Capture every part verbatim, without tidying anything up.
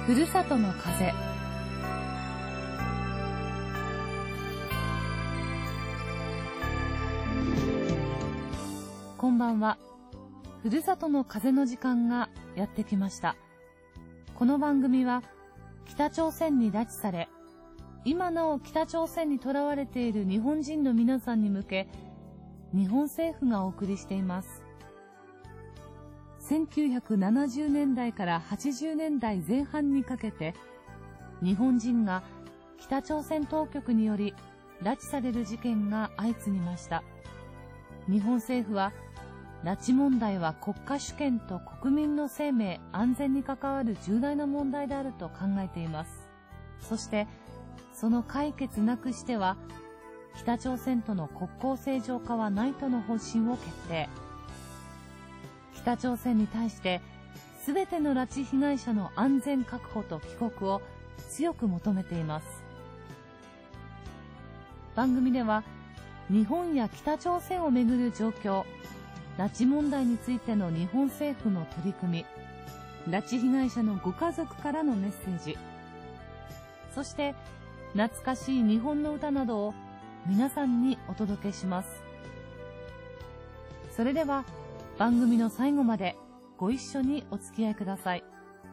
ふるさとの風。こんばんは。ふるさとの風の時間がやってきました。この番組は北朝鮮に拉致され、今なお北朝鮮に囚われている日本人の皆さんに向け、日本政府がお送りしています。せんきゅうひゃくななじゅうねんだいからはちじゅうねんだいぜん半にかけて、日本人が北朝鮮当局により拉致される事件が相次ぎました。日本政府は、拉致問題は国家主権と国民の生命、安全に関わる重大な問題であると考えています。そして、その解決なくしては、北朝鮮との国交正常化はないとの方針を決定。北朝鮮に対して、すべての拉致被害者の安全確保と帰国を強く求めています。番組では、日本や北朝鮮をめぐる状況、拉致問題についての日本政府の取り組み、拉致被害者のご家族からのメッセージ、そして懐かしい日本の歌などを皆さんにお届けします。それでは番組の最後までご一緒にお付き合いください。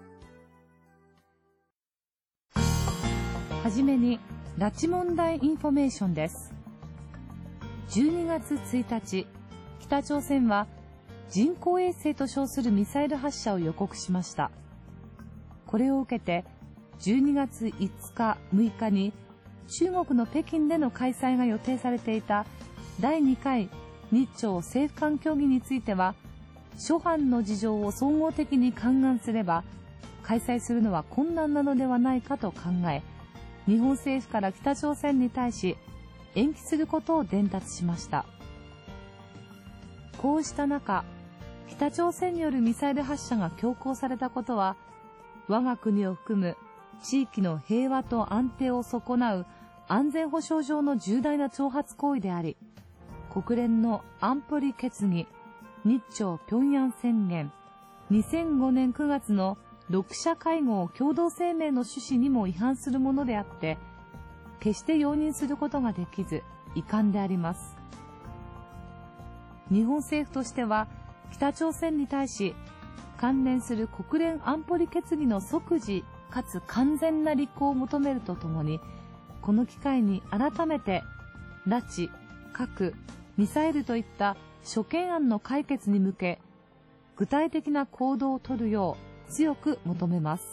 はじめに拉致問題インフォメーションです。じゅうにがつついたち、北朝鮮は人工衛星と称するミサイル発射を予告しました。これを受けて、じゅうにがついつか、むいかに中国の北京での開催が予定されていただいにかい日朝政府間協議については、諸般の事情を総合的に勘案すれば、開催するのは困難なのではないかと考え、日本政府から北朝鮮に対し延期することを伝達しました。こうした中、北朝鮮によるミサイル発射が強行されたことは、我が国を含む地域の平和と安定を損なう安全保障上の重大な挑発行為であり、国連の安保理決議、日朝平壌宣言、にせんごねんくがつのろくしゃ会合共同声明の趣旨にも違反するものであって、決して容認することができず、遺憾であります。日本政府としては、北朝鮮に対し、関連する国連安保理決議の即時かつ完全な履行を求めるとともに、この機会に改めて、拉致、核、ミサイルといった諸懸案の解決に向け、具体的な行動を取るよう強く求めます。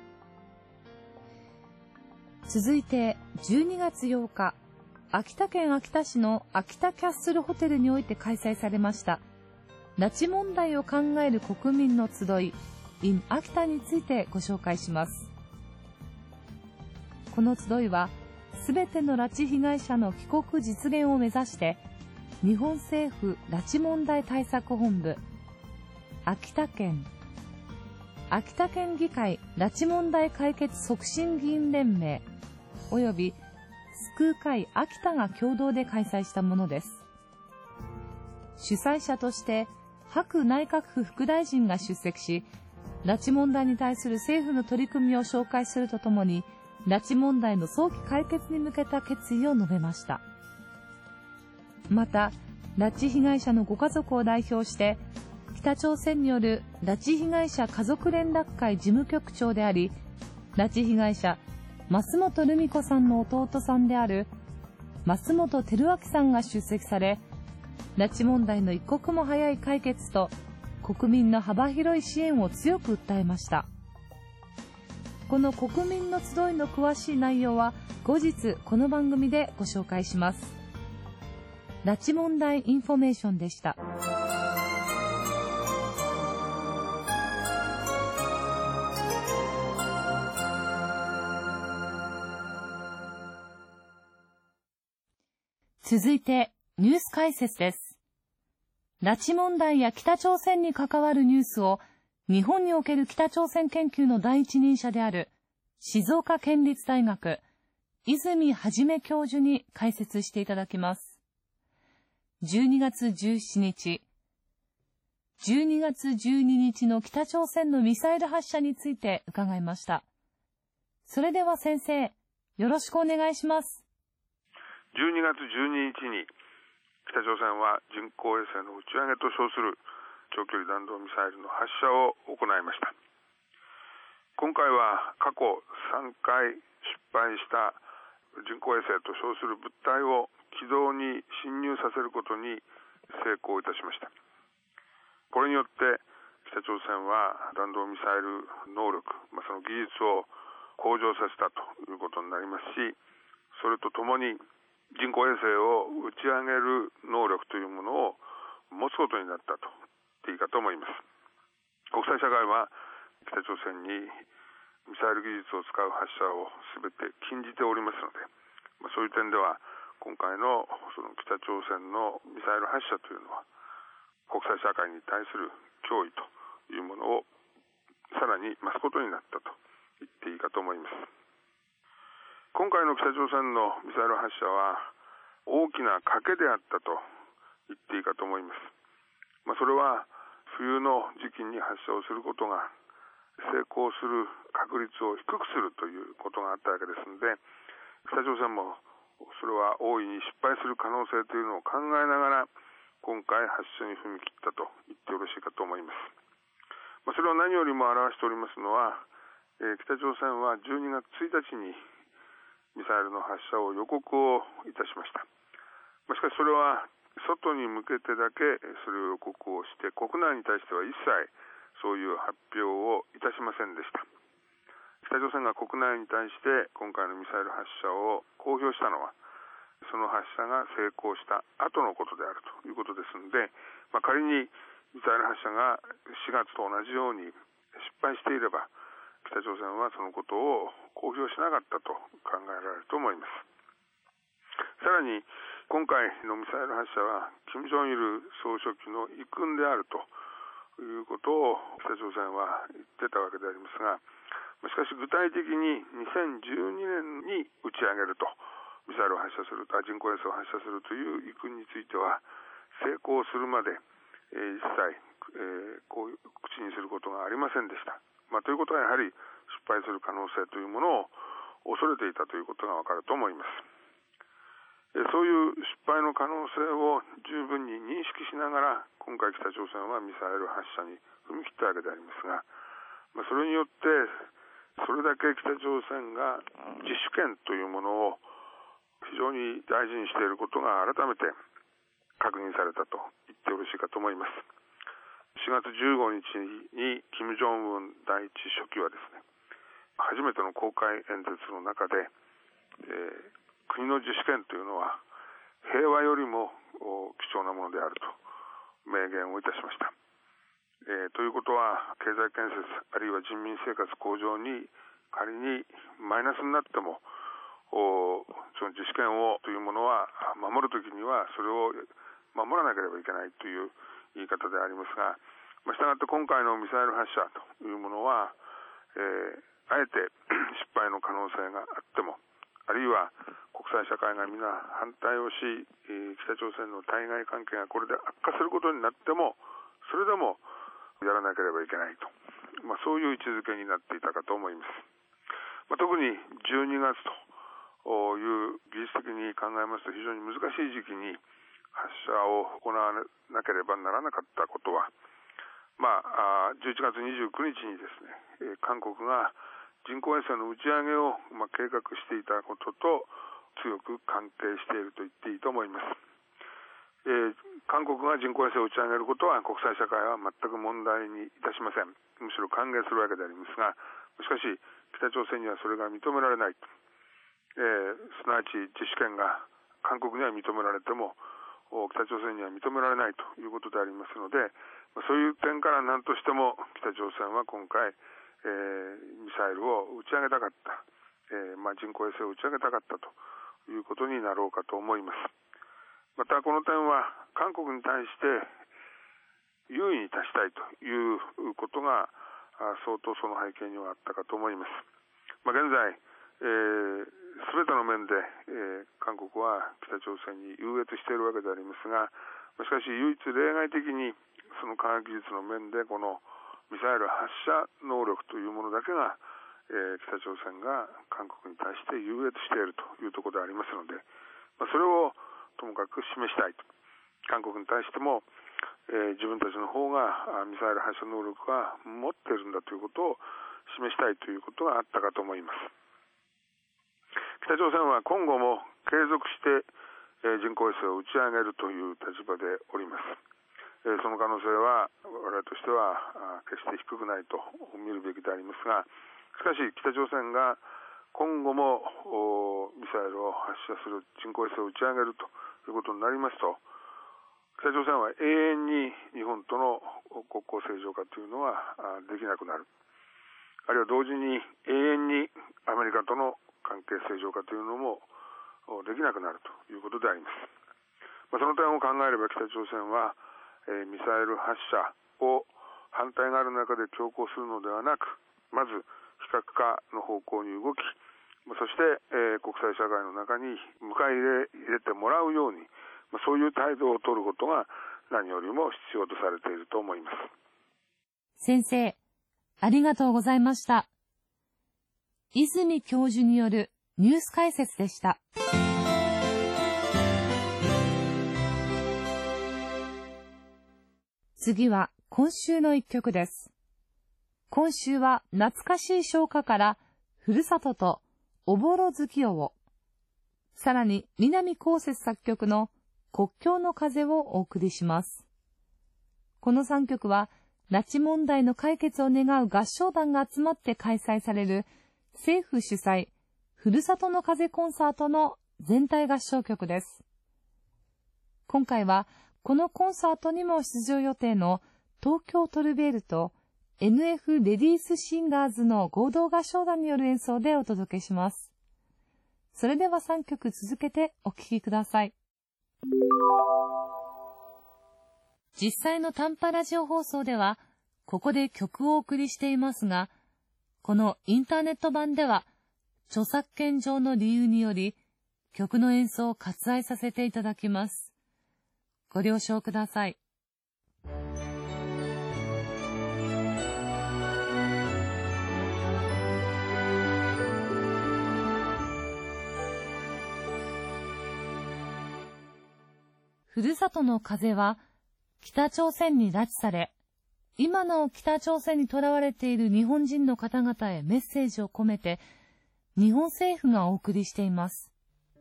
続いて、じゅうにがつようか、秋田県秋田市の秋田キャッスルホテルにおいて開催されました。拉致問題を考える国民の集い in 秋田についてご紹介します。この集いは、すべての拉致被害者の帰国実現を目指して、日本政府拉致問題対策本部、秋田県、秋田県議会拉致問題解決促進議員連盟、および救う会秋田が共同で開催したものです。主催者として、白内閣府副大臣が出席し、拉致問題に対する政府の取り組みを紹介するとともに、拉致問題の早期解決に向けた決意を述べました。また、拉致被害者のご家族を代表して、北朝鮮による拉致被害者家族連絡会事務局長であり、拉致被害者、増本留美子さんの弟さんである、増本照明さんが出席され、拉致問題の一刻も早い解決と、国民の幅広い支援を強く訴えました。この国民の集いの詳しい内容は、後日この番組でご紹介します。拉致問題インフォメーションでした。続いて、ニュース解説です。拉致問題や北朝鮮に関わるニュースを、日本における北朝鮮研究の第一人者である、静岡県立大学、泉はじめ教授に解説していただきます。じゅうにがつじゅうしちにち、じゅうにがつじゅうににちの北朝鮮のミサイル発射について伺いました。 それでは先生、よろしくお願いします。 じゅうにがつじゅうににちに北朝鮮は人工衛星の打ち上げと称する長距離弾道ミサイルの発射を行いました。今回は過去さんかい失敗した人工衛星と称する物体を軌道に進入させることに成功いたしました。これによって北朝鮮は弾道ミサイル能力、まあ、その技術を向上させたということになりますし、それとともに人工衛星を打ち上げる能力というものを持つことになったと言っていいかと思います。国際社会は北朝鮮にミサイル技術を使う発射を全て禁じておりますので、まあ、そういう点では今回のその北朝鮮のミサイル発射というのは国際社会に対する脅威というものをさらに増すことになったと言っていいかと思います。今回の北朝鮮のミサイル発射は大きな賭けであったと言っていいかと思います。まあ、それは冬の時期に発射をすることが成功する確率を低くするということがあったわけですので、北朝鮮もそれは大いに失敗する可能性というのを考えながら今回発射に踏み切ったと言ってよろしいかと思います。まあ、それは何よりも表しておりますのは、えー、北朝鮮はじゅうにがつついたちにミサイルの発射を予告をいたしました。まあ、しかしそれは外に向けてだけそれを予告をして、国内に対しては一切そういう発表をいたしませんでした。北朝鮮が国内に対して今回のミサイル発射を公表したのは、その発射が成功した後のことであるということですので、まあ、仮にミサイル発射がしがつと同じように失敗していれば、北朝鮮はそのことを公表しなかったと考えられると思います。さらに今回のミサイル発射は金正日総書記の遺訓であるということを北朝鮮は言ってたわけでありますが、しかし具体的ににせんじゅうにねんに打ち上げると、ミサイルを発射すると、人工衛星を発射するという遺訓については成功するまで、えー、一切、えー、こう口にすることがありませんでした。まあ、ということはやはり失敗する可能性というものを恐れていたということがわかると思います。えー、そういう失敗の可能性を十分に認識しながら今回北朝鮮はミサイル発射に踏み切ったわけでありますが、まあ、それによってそれだけ北朝鮮が自主権というものを非常に大事にしていることが改めて確認されたと言ってよろしいかと思います。しがつじゅうごにちに金正恩第一書記はですね、初めての公開演説の中で、えー、国の自主権というのは平和よりも貴重なものであると明言をいたしました。えー、ということは経済建設あるいは人民生活向上に仮にマイナスになってもその自主権をというものは守るときにはそれを守らなければいけないという言い方でありますが、まあ、したがって今回のミサイル発射というものは、えー、あえて失敗の可能性があっても、あるいは国際社会が皆反対をし、えー、北朝鮮の対外関係がこれで悪化することになっても、それでもやらなければいけないと、まあ、そういう位置づけになっていたかと思います。まあ、特にじゅうにがつという技術的に考えますと非常に難しい時期に発射を行わなければならなかったことは、まあ、じゅういちがつにじゅうくにちにですね、韓国が人工衛星の打ち上げを、まあ、計画していたことと強く関係していると言っていいと思います。えー、韓国が人工衛星を打ち上げることは国際社会は全く問題にいたしません。むしろ歓迎するわけでありますが、しかし北朝鮮にはそれが認められない、えー、すなわち自主権が韓国には認められても北朝鮮には認められないということでありますので、そういう点から何としても北朝鮮は今回、えー、ミサイルを打ち上げたかった、えーまあ、人工衛星を打ち上げたかったということになろうかと思います。またこの点は韓国に対して優位に立ちたいということが相当その背景にはあったかと思います。まあ、現在、えー、全ての面で、えー、韓国は北朝鮮に優越しているわけでありますが、しかし唯一例外的にその科学技術の面でこのミサイル発射能力というものだけがえー、北朝鮮が韓国に対して優越しているというところでありますので、まあ、それをともかく示したいと。韓国に対しても、えー、自分たちの方がミサイル発射能力が持っているんだということを示したいということがあったかと思います。北朝鮮は今後も継続して、えー、人工衛星を打ち上げるという立場でおります。えー、その可能性は我々としては決して低くないと見るべきでありますが、しかし北朝鮮が今後もミサイルを発射する、人工衛星を打ち上げるということになりますと、北朝鮮は永遠に日本との国交正常化というのはできなくなる。あるいは同時に永遠にアメリカとの関係正常化というのもできなくなるということであります。まあ、その点を考えれば北朝鮮は、えー、ミサイル発射を反対がある中で強行するのではなく、まず非核化の方向に動き、そして、えー、国際社会の中に迎え入れてもらうように、そういう態度を取ることが何よりも必要とされていると思います。 先生、ありがとうございました。泉教授によるニュース解説でした。次は今週の一曲です。今週は懐かしい唱歌からふるさととおぼろ月夜を、さらに南こうせつ作曲の国境の風をお送りします。このさんきょくは拉致問題の解決を願う合唱団が集まって開催される政府主催ふるさとの風コンサートの全体合唱曲です。今回はこのコンサートにも出場予定の東京トルベールと エヌエフ レディースシンガーズの合同合唱団による演奏でお届けします。それではさんきょく続けてお聴きください。実際の短波ラジオ放送ではここで曲をお送りしていますが、このインターネット版では著作権上の理由により曲の演奏を割愛させていただきます。ご了承ください。ふるさとの風は北朝鮮に拉致され、今なお北朝鮮に囚われている日本人の方々へメッセージを込めて、日本政府がお送りしています。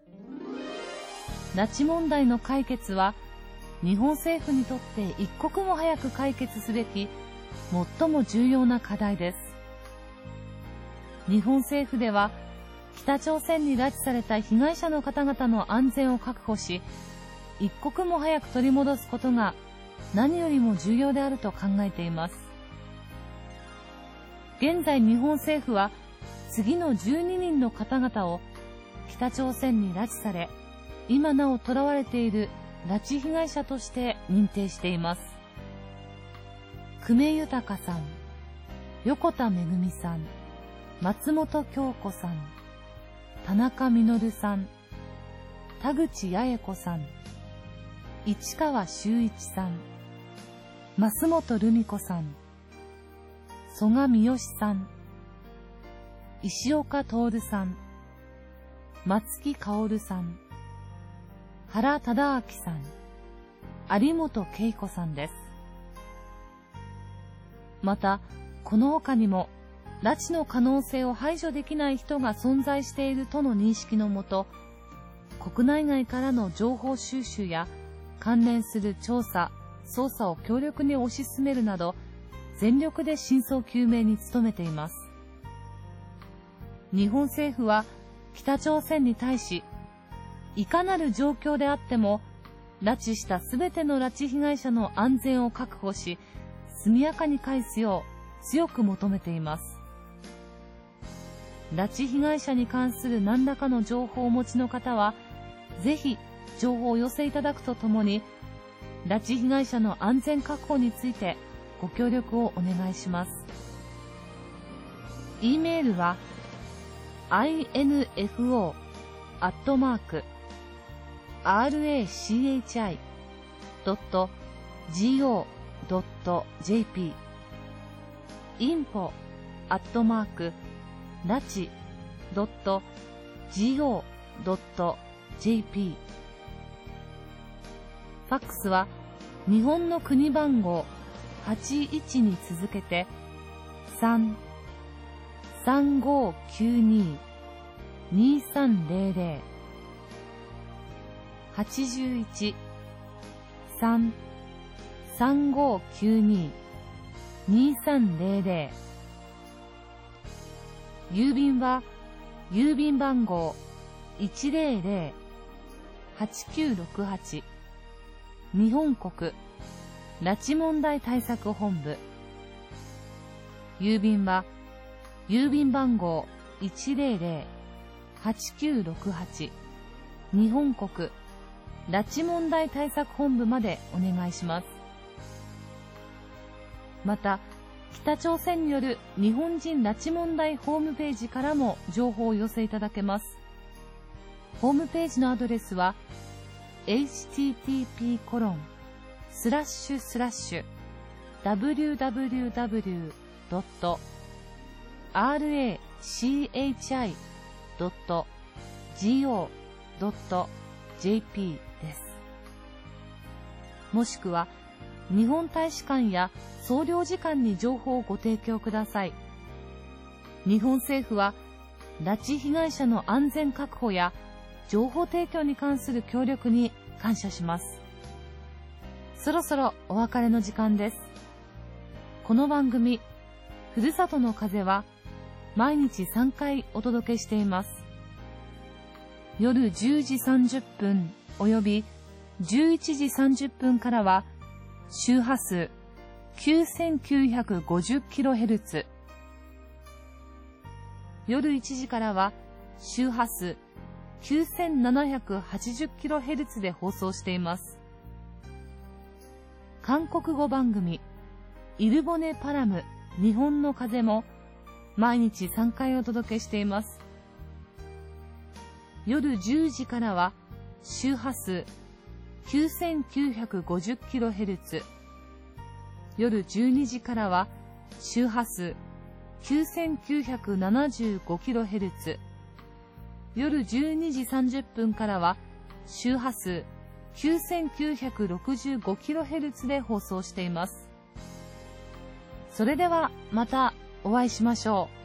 拉致問題の解決は、日本政府にとって一刻も早く解決すべき、最も重要な課題です。日本政府では、北朝鮮に拉致された被害者の方々の安全を確保し、一刻も早く取り戻すことが何よりも重要であると考えています。現在日本政府は次のじゅうににんの方々を北朝鮮に拉致され、今なお囚われている拉致被害者として認定しています。久米豊さん、横田めぐみさん、松本京子さん、田中実さん、田口八重子さん、市川修一さん、増本留美子さん、曽我三好さん、石岡徹さん、松木薫さん、原忠明さん、有本恵子さんです。また、この他にも、拉致の可能性を排除できない人が存在しているとの認識のもと、国内外からの情報収集や関連する調査、捜査を強力に推し進めるなど、全力で真相究明に努めています。日本政府は北朝鮮に対し、いかなる状況であっても、拉致したすべての拉致被害者の安全を確保し、速やかに返すよう強く求めています。拉致被害者に関する何らかの情報をお持ちの方は、ぜひ情報をお寄せいただくとともに、拉致被害者の安全確保についてご協力をお願いします。e メールは アイエヌエフオー アットマーク アールエーシーエイチアイ ドット ジーオー ドット ジェーピー インフォ アットマークラチ ドット ジーオー ドット ジェーピー。 ファックスは日本の国番号はちいちに続けて さん さんごきゅうに にさんぜろぜろ はちいち さん さんごきゅうに にさんぜろぜろ。郵便は郵便番号 いちぜろぜろ はちきゅうろくはち 日本国拉致問題対策本部。郵便は郵便番号 いちぜろぜろ はちきゅうろくはち 日本国拉致問題対策本部までお願いします。また、北朝鮮による日本人拉致問題ホームページからも情報をお寄せいただけます。ホームページのアドレスは エイチティーティーピーコロンスラッシュスラッシュダブリューダブリューダブリュードットアールエーシーエイチアイドットジーオードットジェーピー です。もしくは日本大使館や総領事館に情報をご提供ください。日本政府は拉致被害者の安全確保や情報提供に関する協力に感謝します。そろそろお別れの時間です。この番組ふるさとの風は毎日さんかいお届けしています。夜じゅうじさんじゅっぷんおよびじゅういちじさんじゅっぷんからは周波数 きゅうせんきゅうひゃくごじゅっキロヘルツ、 夜いちじからは周波数 きゅうせんななひゃくはちじゅっキロヘルツ で放送しています。韓国語番組イルボネパラム日本の風も毎日さんかいお届けしています。夜じゅうじからは周波数 きゅうせんきゅうひゃくごじゅっキロヘルツ、 夜じゅうにじからは周波数 きゅうせんきゅうひゃくななじゅうごキロヘルツ、 夜じゅうにじさんじゅっぷんからは周波数 きゅうせんきゅうひゃくろくじゅうごキロヘルツ で放送しています。それではまたお会いしましょう。